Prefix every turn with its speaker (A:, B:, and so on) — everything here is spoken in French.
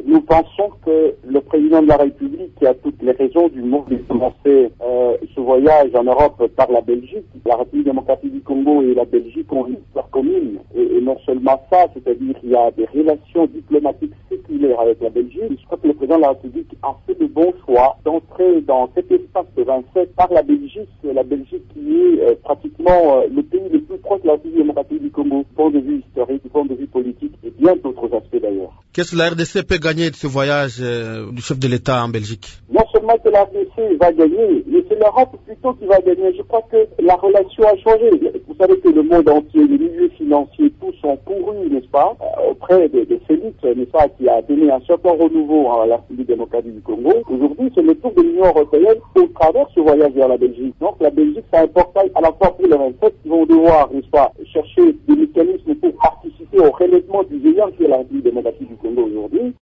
A: Nous pensons que le président de la République, qui a toutes les raisons du monde de commencer ce voyage en Europe par la Belgique, la République démocratique du Congo et la Belgique ont une histoire commune. Et non seulement ça, c'est-à-dire qu'il y a des relations diplomatiques séculaires avec la Belgique. Je crois que le président de la République a fait le bon choix d'entrer dans cet espace de 27 par la Belgique qui est pratiquement le pays le plus proche de la République démocratique du Congo, du point de vue historique, du point de vue politique et bien d'autres aspects d'ailleurs.
B: Qu'est-ce que la RDC peut gagner de ce voyage du chef de l'État en Belgique?
A: Non seulement que la RDC va gagner, mais c'est l'Europe plutôt qui va gagner. Je crois que la relation a changé. Vous savez que le monde entier, les milieux financiers, tous ont couru, n'est-ce pas, auprès de Félix, n'est-ce pas, qui a donné un certain renouveau à la République démocratique du Congo. Aujourd'hui, c'est le tour de l'Union européenne au travers ce voyage vers la Belgique. Donc la Belgique, c'est un portail à la fois pour les 27 qui vont devoir, n'est-ce pas, chercher des mécanismes pour participer au relèvement du géant qui est la République démocratique du Congo aujourd'hui.